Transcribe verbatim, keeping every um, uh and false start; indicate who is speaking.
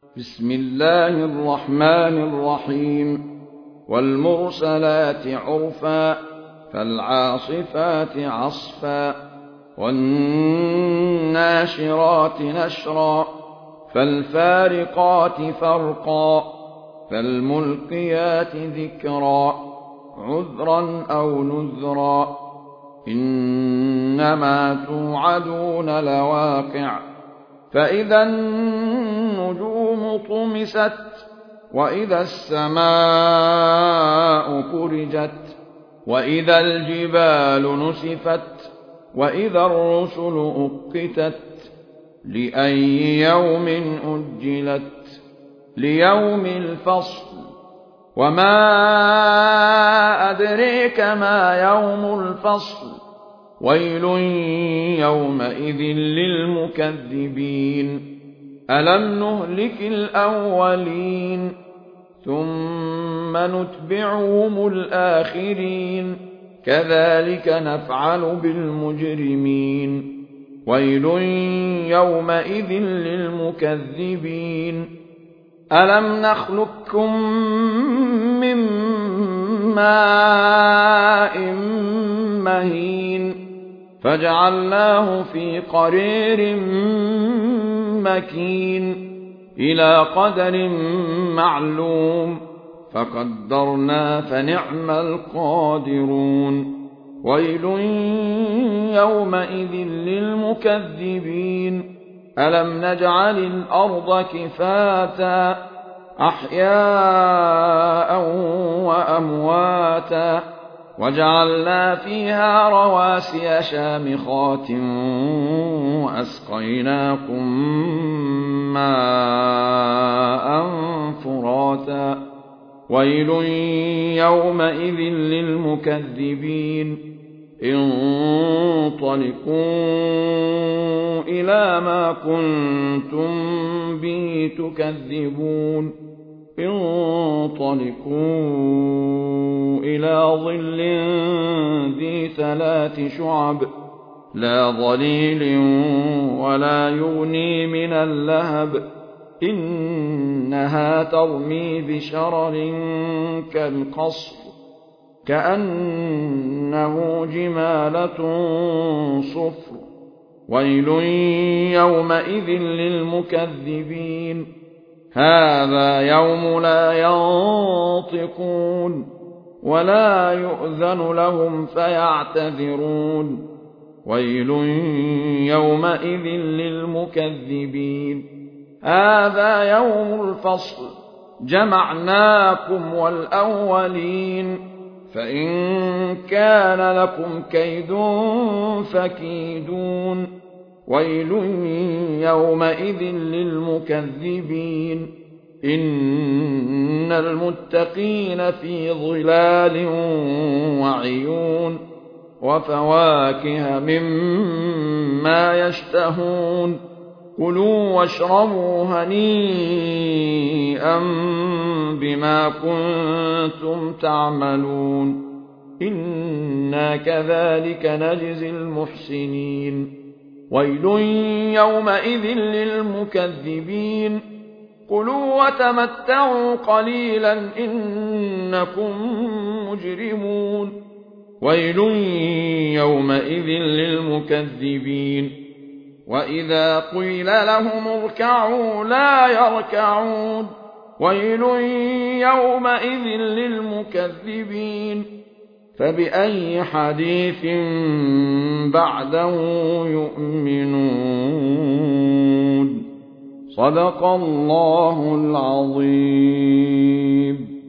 Speaker 1: بسم الله الرحمن الرحيم والمرسلات عرفا فالعاصفات عصفا والناشرات نشرا فالفارقات فرقا فالملقيات ذكرا عذرا أو نذرا إنما توعدون لواقع فإذا النجوم طمست وإذا السماء فرجت وإذا الجبال نسفت وإذا الرسل أقتت لأي يوم أجلت ليوم الفصل وما أدريك ما يوم الفصل ويل يومئذ للمكذبين ألم نهلك الأولين ثم نتبعهم الآخرين كذلك نفعل بالمجرمين ويل يومئذ للمكذبين ألم نخلقكم من ماء مهين فجعلناه في قرير مكين إلى قدر معلوم فقدرنا فنعم القادرون ويل يومئذ للمكذبين ألم نجعل الأرض كفاتا أحياء وأمواتا وجعلنا فيها رواسي شامخات وأسقيناكم ماء فراتا ويل يومئذ للمكذبين انطلقوا إلى ما كنتم به تكذبون انطلقوا إلى ظل ذي ثلاث شعب لا ظليل ولا يغني من اللهب إنها ترمي بشرر كالقصر كأنه جمالة صفر ويل يومئذ للمكذبين هذا يوم لا ينطقون ولا يؤذن لهم فيعتذرون ويل يومئذ للمكذبين هذا يوم الفصل جمعناكم والأولين فإن كان لكم كيد فكيدون ويل يومئذ للمكذبين إن المتقين في ظلال وعيون وفواكه مما يشتهون كلوا واشربوا هنيئا بما كنتم تعملون إنا كذلك نجزي المحسنين ويل يومئذ للمكذبين كلوا وتمتعوا قليلا إنكم مجرمون ويل يومئذ للمكذبين وإذا قيل لهم اركعوا لا يركعون ويل يومئذ للمكذبين فبأي حديث بعده يؤمنون صدق الله العظيم.